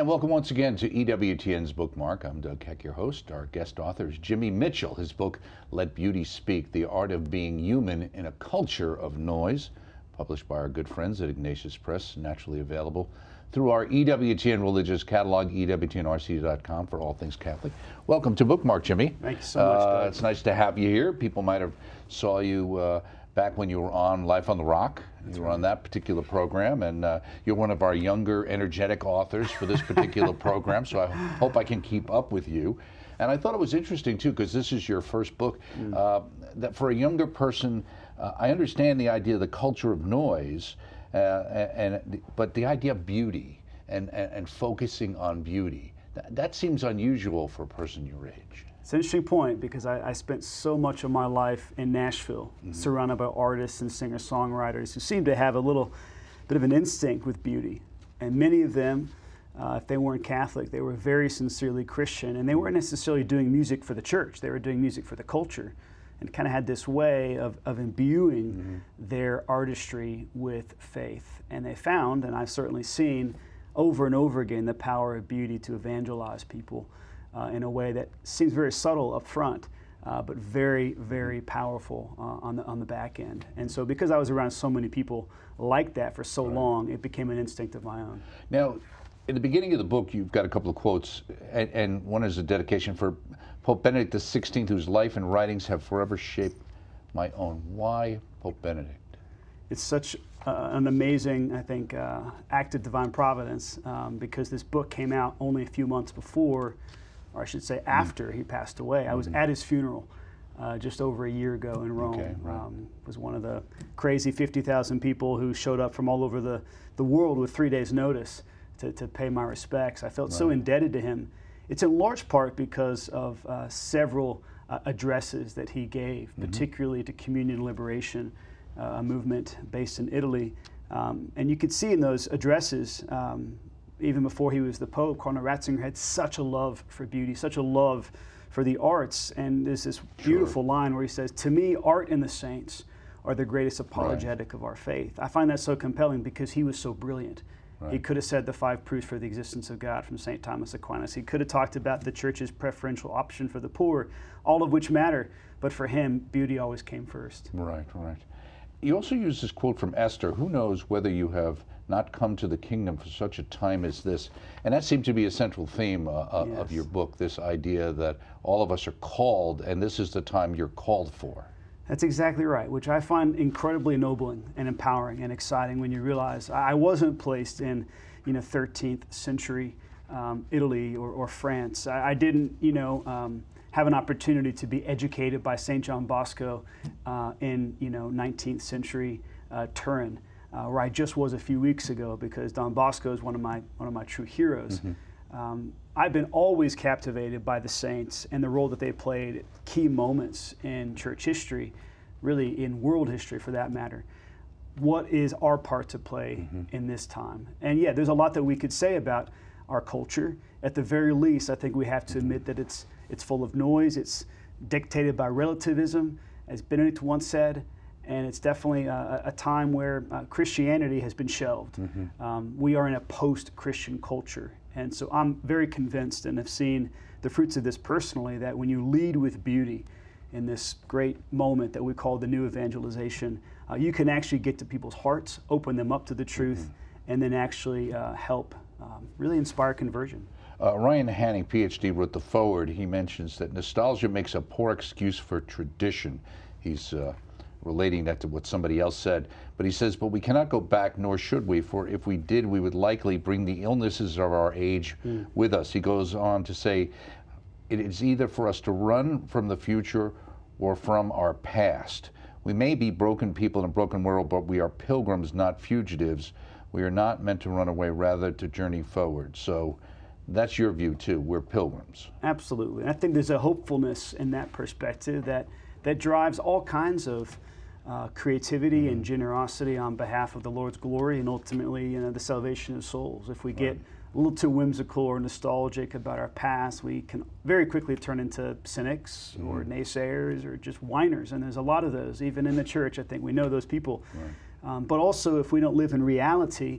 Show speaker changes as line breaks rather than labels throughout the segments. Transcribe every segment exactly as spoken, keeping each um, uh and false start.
And welcome once again to E W T N's Bookmark. I'm Doug Keck, your host. Our guest author is Jimmy Mitchell. His book, Let Beauty Speak, The Art of Being Human in a Culture of Noise, published by our good friends at Ignatius Press, naturally available through our E W T N religious catalog, E W T N R C dot com for all things Catholic. Welcome to Bookmark, Jimmy.
Thank you so much,
uh,
Doug.
It's nice to have you here. People might have saw you uh, back when you were on Life on the Rock.
That's
you were
right.
on that particular program, and uh, you're one of our younger, energetic authors for this particular program, so I hope I can keep up with you. And I thought it was interesting, too, because this is your first book, mm. uh, that for a younger person, uh, I understand the idea of the culture of noise, uh, and, and but the idea of beauty and, and, and focusing on beauty, that, that seems unusual for a person your age.
It's an interesting point because I, I spent so much of my life in Nashville, mm-hmm. surrounded by artists and singer-songwriters who seem to have a little bit of an instinct with beauty. And many of them, uh, if they weren't Catholic, they were very sincerely Christian, and they weren't necessarily doing music for the church. They were doing music for the culture, and kind of had this way of, of imbuing mm-hmm. their artistry with faith. And they found, and I've certainly seen over and over again, the power of beauty to evangelize people Uh, in a way that seems very subtle up front, uh, but very, very powerful uh, on the on the back end. And so, because I was around so many people like that for so
right.
long, it became an instinct of my own.
Now, in the beginning of the book, you've got a couple of quotes, and, and one is a dedication for Pope Benedict the sixteenth, whose life and writings have forever shaped my own. Why Pope Benedict?
It's such uh, an amazing, I think, uh, act of divine providence, um, because this book came out only a few months before, or I should say after he passed away. I was
Mm-hmm.
at his funeral uh, just over a year ago in Rome.
Okay, right.
um, was one of the crazy fifty thousand people who showed up from all over the, the world with three days notice to, to pay my respects. I felt right. so indebted to him. It's in large part because of uh, several uh, addresses that he gave, mm-hmm. particularly to Communion Liberation, uh, a movement based in Italy. Um, and you could see in those addresses, um, even before he was the Pope, Cardinal Ratzinger had such a love for beauty, such a love for the arts. And there's this beautiful sure. line where he says, "To me, art and the saints are the greatest apologetic right. of our faith." I find that so compelling because he was so brilliant. Right. He could have said the five proofs for the existence of God from Saint Thomas Aquinas. He could have talked about the church's preferential option for the poor, all of which matter. But for him, beauty always came first.
Right, right. You also use this quote from Esther, "Who knows whether you have not come to the kingdom for such a time as this?" And that seemed to be a central theme uh, yes. of your book, this idea that all of us are called, and this is the time you're called for.
That's exactly right, which I find incredibly ennobling and empowering and exciting when you realize I wasn't placed in, you know, thirteenth century um, Italy or, or France. I, I didn't, you know, um, have an opportunity to be educated by Saint John Bosco uh, in, you know, nineteenth century uh, Turin. Uh, where I just was a few weeks ago, because Don Bosco is one of my one of my true heroes. Mm-hmm. um, I've been always captivated by the saints and the role that they played at key moments in church history, really in world history for that matter. What is our part to play mm-hmm. in this time? And yeah, there's a lot that we could say about our culture. At the very least, I think we have to mm-hmm. admit that it's it's full of noise. It's dictated by relativism, as Benedict once said. And it's definitely a, a time where uh, Christianity has been shelved. Mm-hmm. um, we are in a post-Christian culture. And so I'm very convinced, and have seen the fruits of this personally, that when you lead with beauty in this great moment that we call the new evangelization, uh, you can actually get to people's hearts, open them up to the truth, mm-hmm. and then actually uh, help um, really inspire conversion.
Uh, Ryan Hanning, P H D, wrote the foreword. He mentions that nostalgia makes a poor excuse for tradition. He's uh, relating that to what somebody else said. But he says, but we cannot go back, nor should we, for if we did, we would likely bring the illnesses of our age mm. with us. He goes on to say, it is either for us to run from the future or from our past. We may be broken people in a broken world, but we are pilgrims, not fugitives. We are not meant to run away, rather to journey forward. So that's your view too, we're pilgrims.
Absolutely. I think there's a hopefulness in that perspective that, that drives all kinds of Uh, creativity mm-hmm. and generosity on behalf of the Lord's glory, and ultimately, you know, the salvation of souls. If we get right. a little too whimsical or nostalgic about our past, we can very quickly turn into cynics mm-hmm. or naysayers or just whiners, and there's a lot of those, even in the church. I think we know those people. Right. Um, but also, if we don't live in reality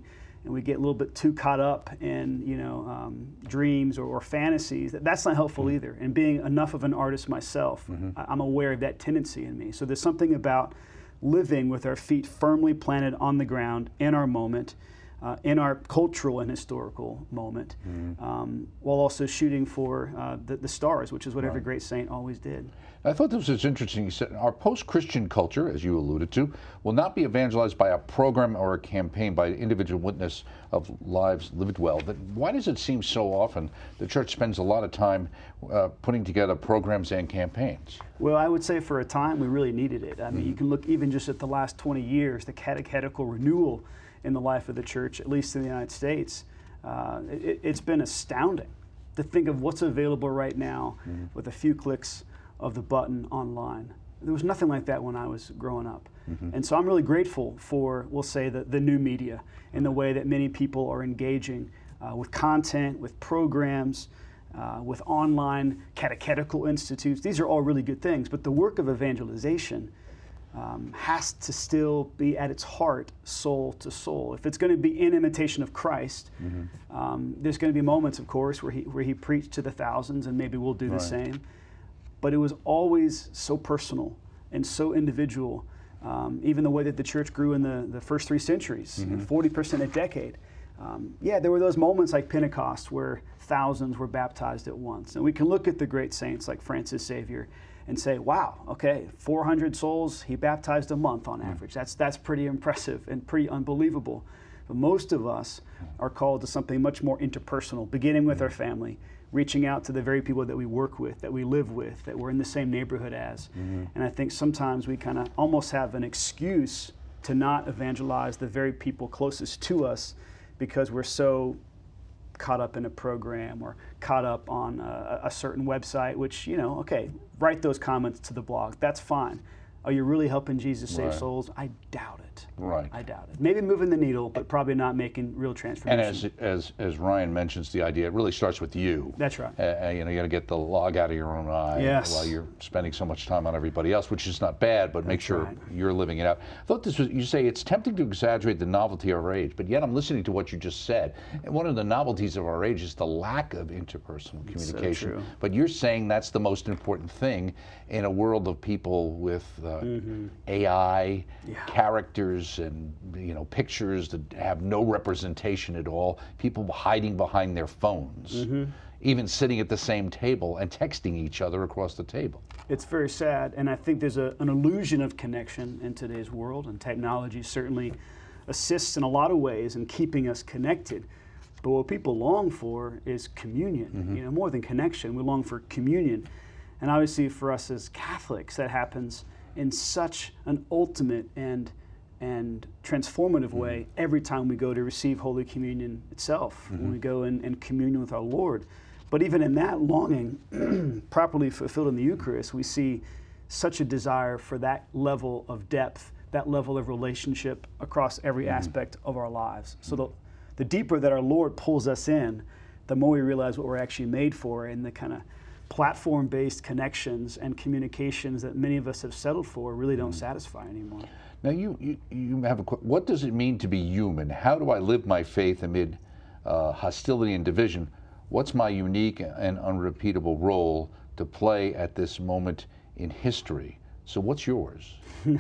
and we get a little bit too caught up in, you know, um, dreams or, or fantasies. That, that's not helpful mm-hmm. either. And being enough of an artist myself, mm-hmm. I, I'm aware of that tendency in me. So there's something about living with our feet firmly planted on the ground in our moment, uh, in our cultural and historical moment, mm-hmm. um, while also shooting for uh, the, the stars, which is what right. every great saint always did.
I thought this was interesting. You said our post-Christian culture, as you alluded to, will not be evangelized by a program or a campaign by an individual witness of lives lived well. But why does it seem so often the church spends a lot of time uh, putting together programs and campaigns?
Well, I would say for a time we really needed it. I mean, mm-hmm. you can look even just at the last twenty years, the catechetical renewal in the life of the church, at least in the United States. Uh, it, it's been astounding to think of what's available right now mm-hmm. with a few clicks of the button online. There was nothing like that when I was growing up. Mm-hmm. And so I'm really grateful for, we'll say, the, the new media and the way that many people are engaging uh, with content, with programs, uh, with online catechetical institutes. These are all really good things, but the work of evangelization um, has to still be at its heart soul to soul. If it's going to be in imitation of Christ, mm-hmm. um, there's going to be moments, of course, where he, where he preached to the thousands, and maybe we'll do right. the same. But it was always so personal and so individual. Um, even the way that the church grew in the, the first three centuries, mm-hmm. forty percent a decade. Um, yeah, there were those moments like Pentecost where thousands were baptized at once. And we can look at the great saints like Francis Xavier and say, wow, okay, four hundred souls he baptized a month on average. Mm-hmm. That's, that's pretty impressive and pretty unbelievable. But most of us are called to something much more interpersonal, beginning with mm-hmm. our family, reaching out to the very people that we work with, that we live with, that we're in the same neighborhood as. Mm-hmm. And I think sometimes we kind of almost have an excuse to not evangelize the very people closest to us because we're so caught up in a program or caught up on a, a certain website, which, you know, okay, write those comments to the blog. That's fine. Are you really helping Jesus save right. souls? I doubt it.
Right.
I doubt it. Maybe moving the needle, but probably not making real transformation.
And as as as Ryan mentions, the idea it really starts with you.
That's right.
Uh, you know, you got to get the log out of your own eye
yes.
while you're spending so much time on everybody else, which is not bad, but That's make sure right. you're living it out. I thought this was. You say it's tempting to exaggerate the novelty of our age, but yet I'm listening to what you just said. And one of the novelties of our age is the lack of interpersonal
It's
communication.
So true.
But you're saying that's the most important thing in a world of people with uh, mm-hmm. A I
yeah.
characters and you know pictures that have no representation at all. People hiding behind their phones, mm-hmm. even sitting at the same table and texting each other across the table.
It's very sad, and I think there's a, an illusion of connection in today's world, and technology certainly assists in a lot of ways in keeping us connected. But what people long for is communion. Mm-hmm. You know, more than connection, we long for communion. And obviously for us as Catholics, that happens in such an ultimate and and transformative way mm-hmm. every time we go to receive Holy Communion itself, mm-hmm. when we go in, in communion with our Lord. But even in that longing, properly fulfilled in the Eucharist, we see such a desire for that level of depth, that level of relationship across every mm-hmm. aspect of our lives. So the, the deeper that our Lord pulls us in, the more we realize what we're actually made for, and the kind of platform-based connections and communications that many of us have settled for really don't mm-hmm. satisfy anymore.
Now, you, you, you have a what does it mean to be human? How do I live my faith amid uh, hostility and division? What's my unique and unrepeatable role to play at this moment in history? So what's yours?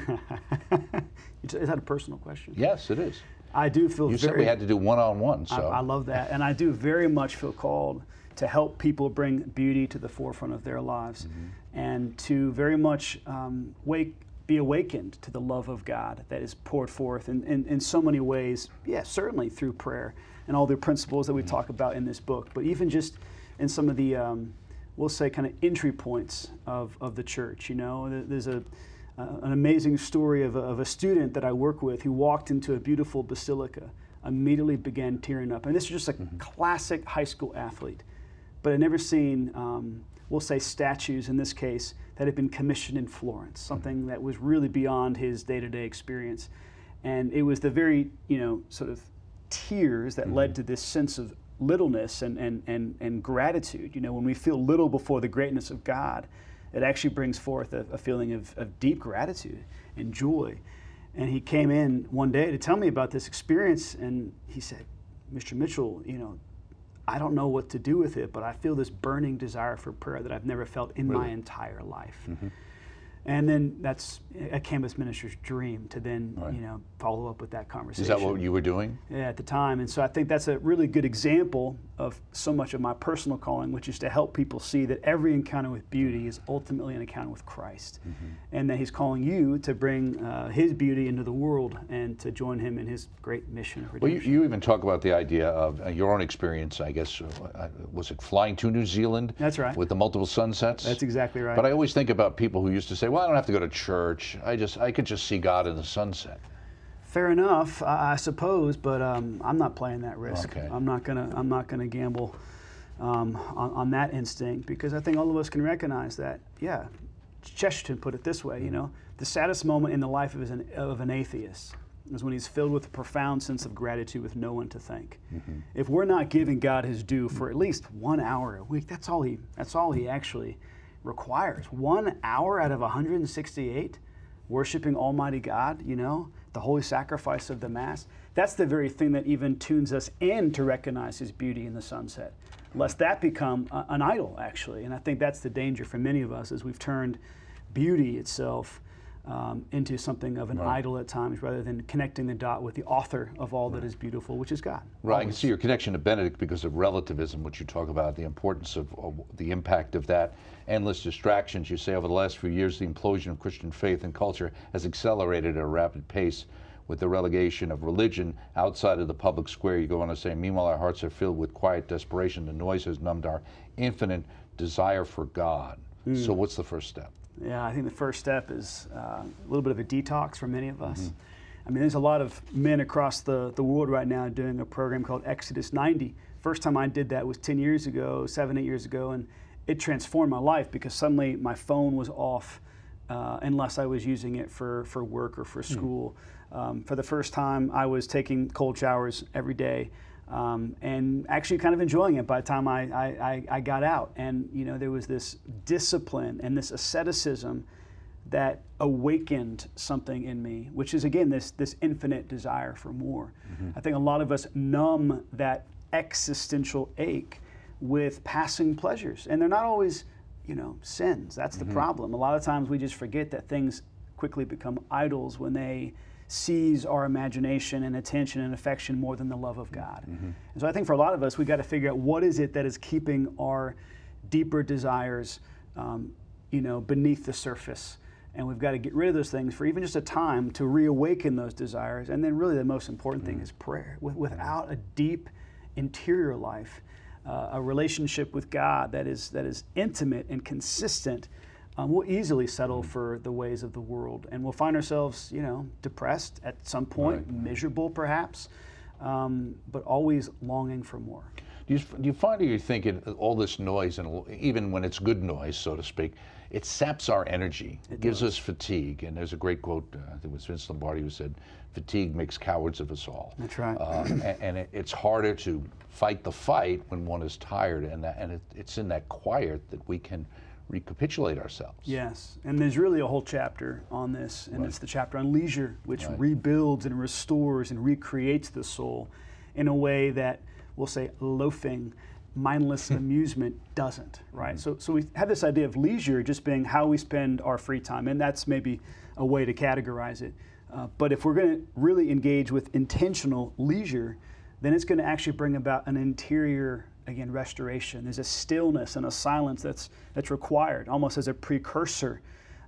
Is that a personal question?
Yes, it is.
I do feel
You
very,
said we had to do one-on-one, so.
I, I love that. And I do very much feel called to help people bring beauty to the forefront of their lives mm-hmm. and to very much um, wake be awakened to the love of God that is poured forth in, in, in so many ways, yeah, certainly through prayer and all the principles that we mm-hmm. talk about in this book, but even just in some of the, um, we'll say, kind of entry points of, of the church. You know, there's a, uh, an amazing story of a, of a student that I work with who walked into a beautiful basilica, immediately began tearing up. And this is just a mm-hmm. classic high school athlete, but I'd never seen, um, we'll say, statues in this case that had been commissioned in Florence, something mm-hmm. that was really beyond his day-to-day experience. And it was the very, you know, sort of tears that mm-hmm. led to this sense of littleness and, and, and, and gratitude. You know, when we feel little before the greatness of God, it actually brings forth a, a feeling of, of deep gratitude and joy. And he came in one day to tell me about this experience, and he said, Mister Mitchell, you know, I don't know what to do with it, but I feel this burning desire for prayer that I've never felt in
Really?
my entire life. Mm-hmm. And then that's a campus minister's dream to then,
Right.
you know, follow up with that conversation.
Is that what you were doing?
Yeah, at the time. And so I think that's a really good example of so much of my personal calling, which is to help people see that every encounter with beauty is ultimately an encounter with Christ. Mm-hmm. And that he's calling you to bring uh, his beauty into the world and to join him in his great mission of redemption.
Well, you, you even talk about the idea of uh, your own experience, I guess, uh, was it flying to New Zealand?
That's right.
With the multiple sunsets?
That's exactly right.
But I always think about people who used to say, well, I don't have to go to church. I just, I could just see God in the sunset.
Fair enough, I, I suppose, but um, I'm not playing that risk.
Okay.
I'm not gonna. I'm not gonna gamble um, on, on that instinct, because I think all of us can recognize that. Yeah, Chesterton put it this way. You know, the saddest moment in the life of an of an atheist is when he's filled with a profound sense of gratitude with no one to thank. Mm-hmm. If we're not giving God his due for at least one hour a week, that's all he. That's all he actually requires. One hour out of one hundred sixty-eight, worshiping Almighty God. You know, the holy sacrifice of the Mass. That's the very thing that even tunes us in to recognize his beauty in the sunset, lest that become a, an idol, actually. And I think that's the danger for many of us, as we've turned beauty itself um, into something of an
right.
idol at times, rather than connecting the dot with the author of all right. that is beautiful, which is God.
Right, I can see your connection to Benedict because of relativism, which you talk about, the importance of, of the impact of that. Endless distractions. You say over the last few years, the implosion of Christian faith and culture has accelerated at a rapid pace with the relegation of religion outside of the public square. You go on to say, meanwhile, our hearts are filled with quiet desperation. The noise has numbed our infinite desire for God. Mm. So what's the first step?
Yeah, I think the first step is uh, a little bit of a detox for many of us. Mm-hmm. I mean, there's a lot of men across the, the world right now doing a program called Exodus ninety. First time I did that was ten years ago, seven, eight years ago, and it transformed my life because suddenly my phone was off uh, unless I was using it for, for work or for school. Mm. Um, for the first time, I was taking cold showers every day um, and actually kind of enjoying it by the time I, I, I got out. And, you know, there was this discipline and this asceticism that awakened something in me, which is, again, this, this infinite desire for more. Mm-hmm. I think a lot of us numb that existential ache with passing pleasures, and they're not always, you know, sins. That's the mm-hmm. problem. A lot of times we just forget that things quickly become idols when they seize our imagination and attention and affection more than the love of God. Mm-hmm. And so I think for a lot of us, we got to figure out what is it that is keeping our deeper desires, um, you know, beneath the surface. And we've got to get rid of those things for even just a time to reawaken those desires. And then really the most important mm-hmm. thing is prayer. With, without a deep interior life, Uh, a relationship with God that is that is intimate and consistent, um, we'll easily settle mm-hmm. for the ways of the world, and we'll find ourselves, you know, depressed at some point, right. miserable perhaps, um, but always longing for more.
Do you, do you find, or you think it, all this noise, and even when it's good noise, so to speak, it saps our energy, it gives does. us fatigue? And there's a great quote, uh, I think it was Vince Lombardi who said, "Fatigue makes cowards of us all."
That's right.
Uh, and and it, it's harder to fight the fight when one is tired, and that, and it, it's in that quiet that we can recapitulate ourselves.
Yes, and there's really a whole chapter on this, and right. it's the chapter on leisure, which
right.
rebuilds and restores and recreates the soul in a way that, we'll say, loafing, mindless amusement doesn't, right? Mm-hmm. So so we have this idea of leisure just being how we spend our free time, and that's maybe a way to categorize it. Uh, but if we're going to really engage with intentional leisure, then it's going to actually bring about an interior, again, restoration. There's a stillness and a silence that's that's required, almost as a precursor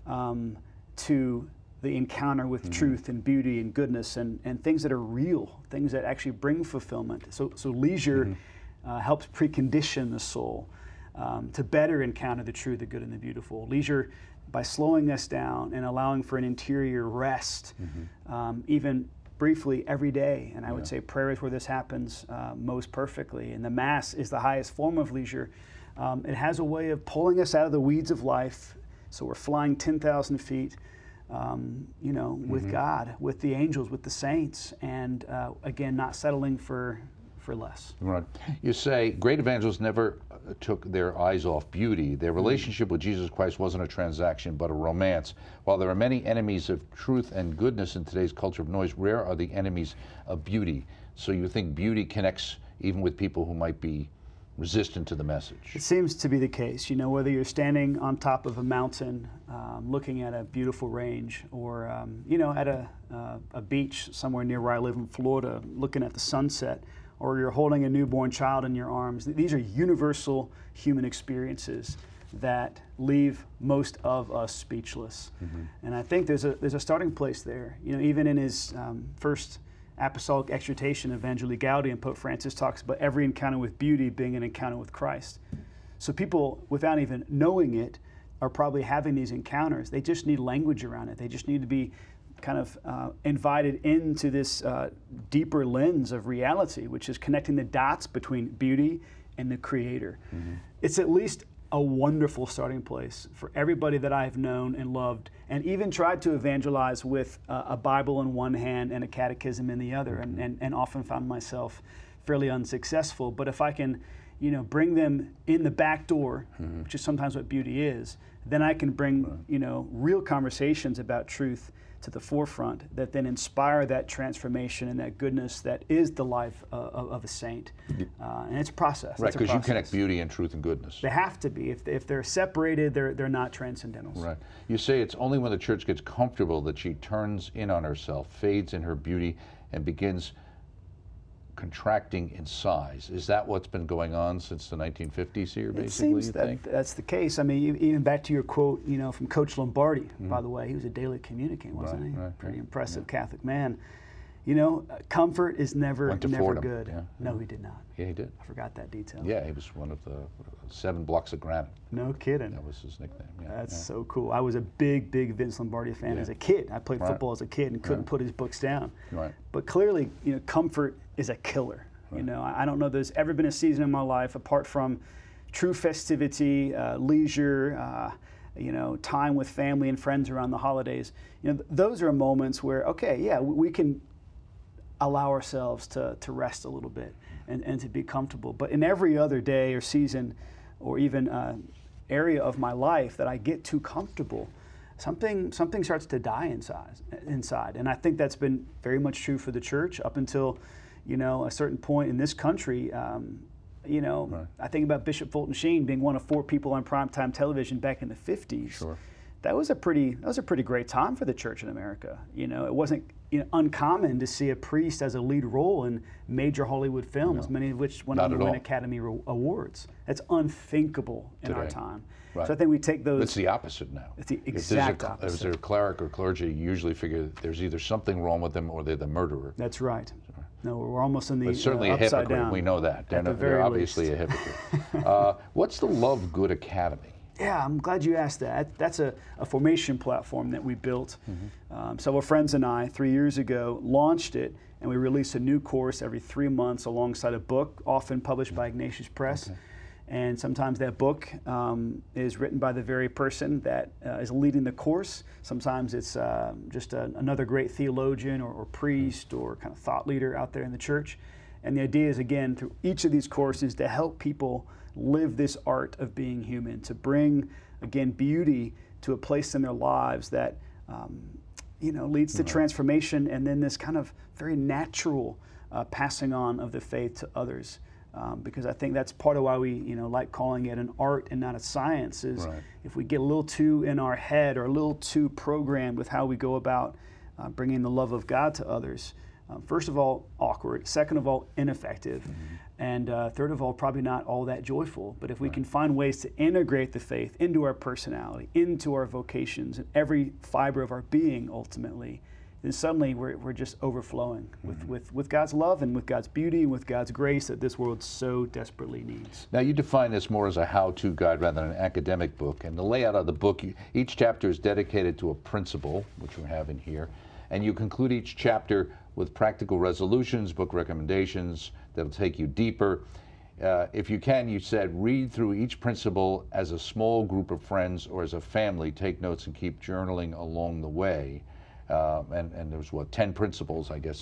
um, to the encounter with mm-hmm. truth and beauty and goodness and, and things that are real, things that actually bring fulfillment. So, so leisure mm-hmm. uh, helps precondition the soul um, to better encounter the true, the good, and the beautiful. Leisure, by slowing us down and allowing for an interior rest, mm-hmm. um, even briefly every day. And I yeah. would say prayer is where this happens uh, most perfectly. And the Mass is the highest form of leisure. Um, it has a way of pulling us out of the weeds of life. So we're flying ten thousand feet, um, you know, with mm-hmm. God, with the angels, with the saints, and uh, again, not settling for for less.
Right. You say great evangelists never uh, took their eyes off beauty. Their relationship with Jesus Christ wasn't a transaction, but a romance. While there are many enemies of truth and goodness in today's culture of noise, rare are the enemies of beauty. So you think beauty connects even with people who might be resistant to the message?
It seems to be the case. You know, whether you're standing on top of a mountain, um, looking at a beautiful range, or um, you know, at a uh, a beach somewhere near where I live in Florida, looking at the sunset, or you're holding a newborn child in your arms. These are universal human experiences that leave most of us speechless. Mm-hmm. And I think there's a there's a starting place there. You know, even in his um, first apostolic exhortation, Evangelii Gaudium, Pope Francis talks about every encounter with beauty being an encounter with Christ. So people, without even knowing it, are probably having these encounters. They just need language around it. They just need to be kind of uh, invited into this uh, deeper lens of reality, which is connecting the dots between beauty and the Creator. Mm-hmm. It's at least a wonderful starting place for everybody that I've known and loved, and even tried to evangelize with uh, a Bible in one hand and a catechism in the other, mm-hmm. and, and, and often found myself fairly unsuccessful. But if I can, you know, bring them in the back door, mm-hmm. which is sometimes what beauty is, then I can bring, right. you know, real conversations about truth to the forefront that then inspire that transformation and that goodness that is the life uh, of, of a saint. Uh, and it's a process.
Right, because you connect beauty and truth and goodness.
They have to be. If, if they're separated, they're, they're not transcendentals.
Right. You say it's only when the church gets comfortable that she turns in on herself, fades in her beauty, and begins contracting in size. Is that what's been going on since the nineteen fifties here, basically,
it seems
you
that
think?
That's the case. I mean, even back to your quote, you know, from Coach Lombardi, mm-hmm. by the way, he was a daily communicant, wasn't
right,
he?
Right,
Pretty
right.
impressive
yeah.
Catholic man. You know, comfort is never,
Went to
never
Fordham.
good.
Yeah.
No, he did not.
Yeah, he did.
I forgot that detail.
Yeah, he was one of the seven blocks of granite.
No kidding.
That was his nickname. Yeah,
That's
yeah.
so cool. I was a big, big Vince Lombardi fan
Yeah.
as a kid. I played
Right.
football as a kid and couldn't
Right.
put his books down.
Right.
But clearly, you know, comfort is a killer.
Right.
You know, I don't know there's ever been a season in my life apart from true festivity, uh, leisure, uh, you know, time with family and friends around the holidays. You know, th- those are moments where, okay, yeah, we, we can allow ourselves to, to rest a little bit and, and to be comfortable. But in every other day or season or even uh, area of my life that I get too comfortable, something something starts to die inside. inside. And I think that's been very much true for the church up until, you know, a certain point in this country. Um, you know,
right.
I think about Bishop Fulton Sheen being one of four people on primetime television back in the fifties.
Sure.
That was a pretty that was a pretty great time for the church in America. You know, it wasn't you know, uncommon to see a priest as a lead role in major Hollywood films,
No.
many of which went
Not
on to
at
win
all.
Academy Ro- Awards. That's unthinkable in our
Today.
time.
Right.
So I think we take those.
It's the opposite now.
It's the
If there's a
exact
cl-
opposite.
If there's a cleric or clergy, you usually figure there's either something wrong with them or they're the murderer.
That's right. No, we're almost in the
But certainly
uh,
a
upside
hypocrite.
down.
We know that. They're,
At the
not-
very
they're obviously
least.
a hypocrite. uh, what's the Love Good Academy?
Yeah, I'm glad you asked that. That's a, a formation platform that we built. Mm-hmm. Um, several friends and I, three years ago, launched it, and we release a new course every three months alongside a book, often published by Ignatius Press.
Okay.
And sometimes that book um, is written by the very person that uh, is leading the course. Sometimes it's uh, just a, another great theologian or, or priest or kind of thought leader out there in the church. And the idea is, again, through each of these courses to help people live this art of being human, to bring, again, beauty to a place in their lives that, um, you know, leads to
Right.
transformation and then this kind of very natural uh, passing on of the faith to others. Um, because I think that's part of why we, you know, like calling it an art and not a science. Is
Right.
if we get a little too in our head or a little too programmed with how we go about uh, bringing the love of God to others, um, first of all, awkward. Second of all, ineffective. Mm-hmm. And uh, third of all, probably not all that joyful. But if we
Right.
can find ways to integrate the faith into our personality, into our vocations, and every fiber of our being, ultimately, then suddenly we're, we're just overflowing with,
Mm-hmm.
with, with God's love and with God's beauty and with God's grace that this world so desperately needs.
Now, you define this more as a how-to guide rather than an academic book. And the layout of the book, you, each chapter is dedicated to a principle, which we have in here. And you conclude each chapter with practical resolutions, book recommendations that'll take you deeper. Uh, if you can, you said, read through each principle as a small group of friends or as a family. Take notes and keep journaling along the way. Uh, and, and there's, what, ten principles, I guess,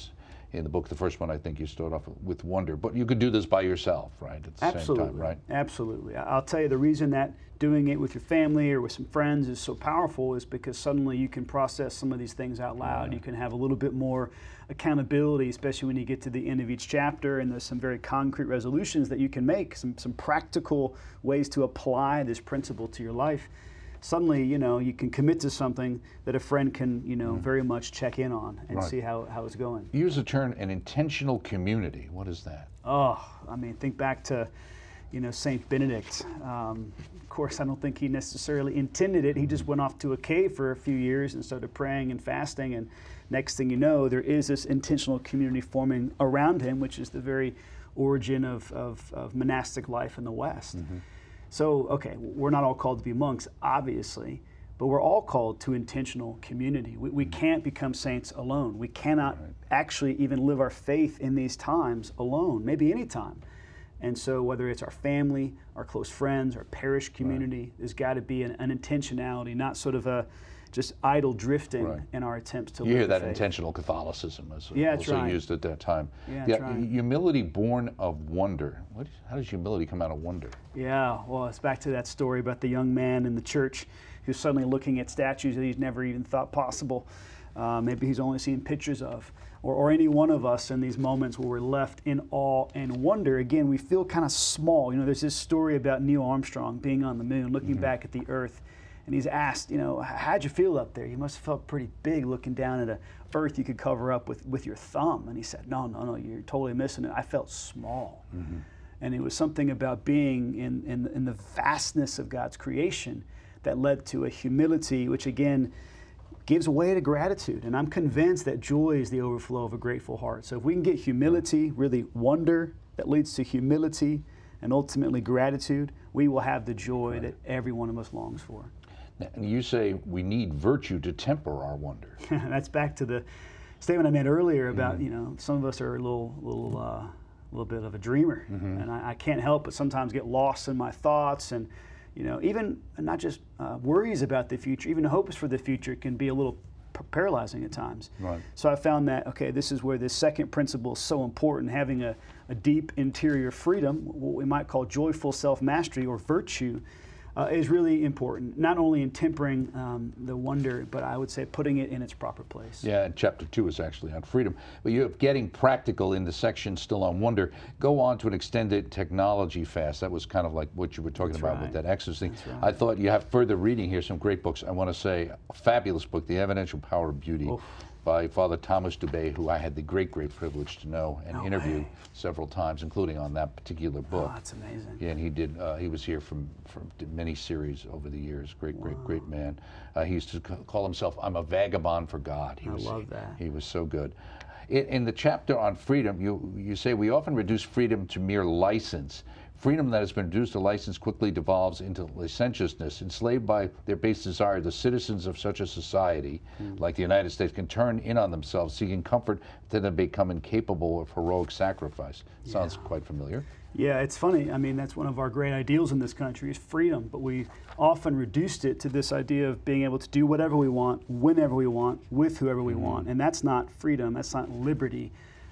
in the book. The first one, I think you start off with wonder, but you could do this by yourself, right? At the
Absolutely.
same time, right?
Absolutely. I'll tell you the reason that doing it with your family or with some friends is so powerful is because suddenly you can process some of these things out loud.
Yeah.
You can have a little bit more accountability, especially when you get to the end of each chapter, and there's some very concrete resolutions that you can make, some, some practical ways to apply this principle to your life. Suddenly, you know, you can commit to something that a friend can, you know, mm. very much check in on and right. see how, how it's going.
You use the term an intentional community. What is that?
Oh, I mean, think back to, you know, Saint Benedict. Um, of course, I don't think he necessarily intended it. He just went off to a cave for a few years and started praying and fasting. And next thing you know, there is this intentional community forming around him, which is the very origin of, of, of monastic life in the West. Mm-hmm. So, okay, we're not all called to be monks, obviously, but we're all called to intentional community. We, we can't become saints alone. We cannot right. actually even live our faith in these times alone, maybe any time. And so whether it's our family, our close friends, our parish community, right. there's got to be an, an intentionality, not sort of a just idle drifting right. in our attempts to
you
live
You hear that
faith.
Intentional Catholicism as
yeah,
also
right.
used at that time.
Yeah,
yeah
right.
Humility born of wonder. What, how does humility come out of wonder?
Yeah, well, it's back to that story about the young man in the church who's suddenly looking at statues that he's never even thought possible. Uh, maybe he's only seen pictures of. Or, or any one of us in these moments where we're left in awe and wonder. Again, we feel kind of small. You know, there's this story about Neil Armstrong being on the moon, looking mm-hmm. back at the Earth. And he's asked, you know, how'd you feel up there? You must have felt pretty big looking down at a Earth you could cover up with, with your thumb. And he said, no, no, no, you're totally missing it. I felt small. Mm-hmm. And it was something about being in, in, in the vastness of God's creation that led to a humility, which again, gives way to gratitude. And I'm convinced that joy is the overflow of a grateful heart. So if we can get humility, really wonder that leads to humility and ultimately gratitude, we will have the joy right. that every one of us longs for.
And you say we need virtue to temper our wonder.
That's back to the statement I made earlier about, mm-hmm. you know, some of us are a little, little, uh, little bit of a dreamer. Mm-hmm. And I, I can't help but sometimes get lost in my thoughts and, you know, even not just uh, worries about the future, even hopes for the future can be a little p- paralyzing at times. Right. So I found that, okay, this is where this second principle is so important, having a, a deep interior freedom, what we might call joyful self-mastery or virtue, uh, is really important, not only in tempering um, the wonder, but I would say putting it in its proper place.
Yeah, and chapter two is actually on freedom. But you're getting practical in the section still on wonder. Go on to an extended technology fast. That was kind of like what you were talking
That's
about
right.
with that Exodus thing.
Right.
I thought you have further reading here, some great books. I want to say a fabulous book, The Evidential Power of Beauty. Oof. By Father Thomas Dubay, who I had the great, great privilege to know and
no
interview
way.
several times, including on that particular book.
Oh, that's amazing.
Yeah, and he did. Uh, he was here from from many series over the years. Great, great, wow. great man. Uh, he used to call himself, "I'm a vagabond for God." He
I
was,
love that.
He, he was so good. In, in the chapter on freedom, you you say we often reduce freedom to mere license. Freedom that has been reduced to license quickly devolves into licentiousness. Enslaved by their base desire, the citizens of such a society, mm. like the United States, can turn in on themselves, seeking comfort, then they become incapable of heroic sacrifice. Sounds yeah. quite familiar.
Yeah, it's funny. I mean, that's one of our great ideals in this country is freedom, but we often reduced it to this idea of being able to do whatever we want, whenever we want, with whoever we mm. want. And that's not freedom. That's not liberty.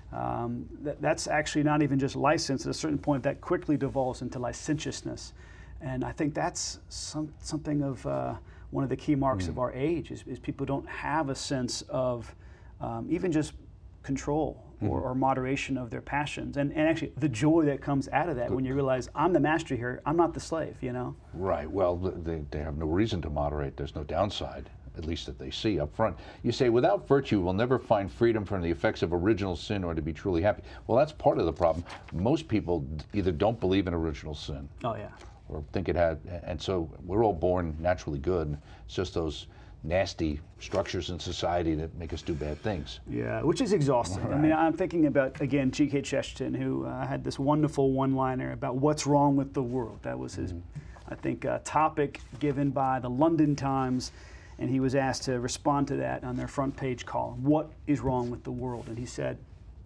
Um, that, that's actually not even just license. At a certain point, that quickly devolves into licentiousness. And I think that's some, something of uh, one of the key marks mm. of our age is, is people don't have a sense of um, even just control mm. or, or moderation of their passions. And, and actually the joy that comes out of that Good. When you realize I'm the master here, I'm not the slave, you know? Right.
Well, they, they have no reason to moderate. There's no downside, at least that they see up front. You say, without virtue, we'll never find freedom from the effects of original sin or to be truly happy. Well, that's part of the problem. Most people either don't believe in original sin.
Oh, yeah.
Or think it had, and so we're all born naturally good. It's just those nasty structures in society that make us do bad things.
Yeah, which is exhausting. Right. I mean, I'm thinking about, again, G K Chesterton, who uh, had this wonderful one-liner about what's wrong with the world. That was his, mm-hmm. I think, uh, topic given by the London Times. And he was asked to respond to that on their front page column. What is wrong with the world? And he said,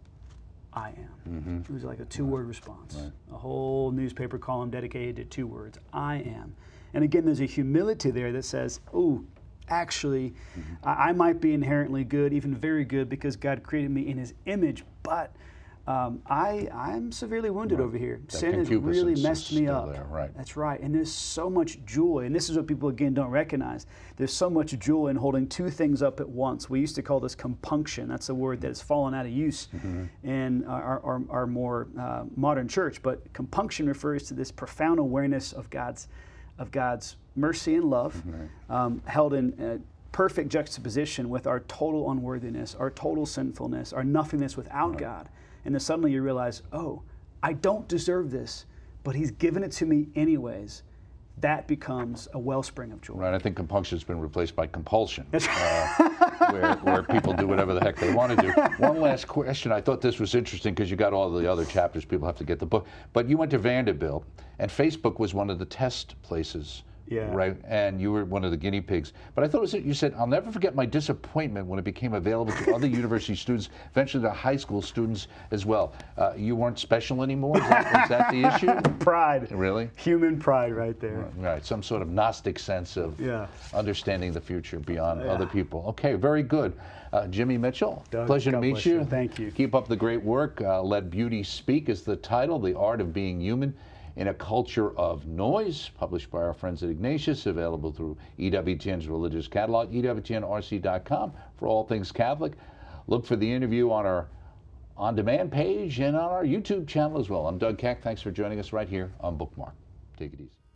I am. Mm-hmm. It was like a two-word right. response. Right. A whole newspaper column dedicated to two words, I am. And again, there's a humility there that says, oh, actually, mm-hmm. I, I might be inherently good, even very good, because God created me in His image, but Um, I, I'm severely wounded
right.
over here.
That
Sin has really messed me up.
There, right.
That's right. And there's so much joy, and this is what people, again, don't recognize. There's so much joy in holding two things up at once. We used to call this compunction. That's a word that has fallen out of use mm-hmm. in our, our, our more uh, modern church. But compunction refers to this profound awareness of God's, of God's mercy and love, mm-hmm. um, held in uh, perfect juxtaposition with our total unworthiness, our total sinfulness, our nothingness without right. God. And then suddenly you realize, oh, I don't deserve this, but He's given it to me anyways. That becomes a wellspring of joy.
Right. I think compunction has been replaced by compulsion, uh, where, where people do whatever the heck they want to do. One last question. I thought this was interesting because you got all the other chapters. People have to get the book. But you went to Vanderbilt, and Facebook was one of the test places.
Yeah.
Right, and you were one of the guinea pigs. But I thought it was, you said, I'll never forget my disappointment when it became available to other university students, eventually to high school students as well. Uh, you weren't special anymore? Is that, is that the issue?
Pride.
Really?
Human pride right there.
Right, right. Some sort of Gnostic sense of
yeah.
understanding the future beyond
yeah.
other people. Okay, very good. Uh, Jimmy Mitchell,
Doug,
pleasure
God
to meet
bless
you.
you. Thank you.
Keep up the great work. Uh, Let Beauty Speak is the title, The Art of Being Human in a Culture of Noise, published by our friends at Ignatius, available through E W T N's religious catalog, E W T N R C dot com for all things Catholic. Look for the interview on our on-demand page and on our YouTube channel as well. I'm Doug Keck. Thanks for joining us right here on Bookmark. Take it easy.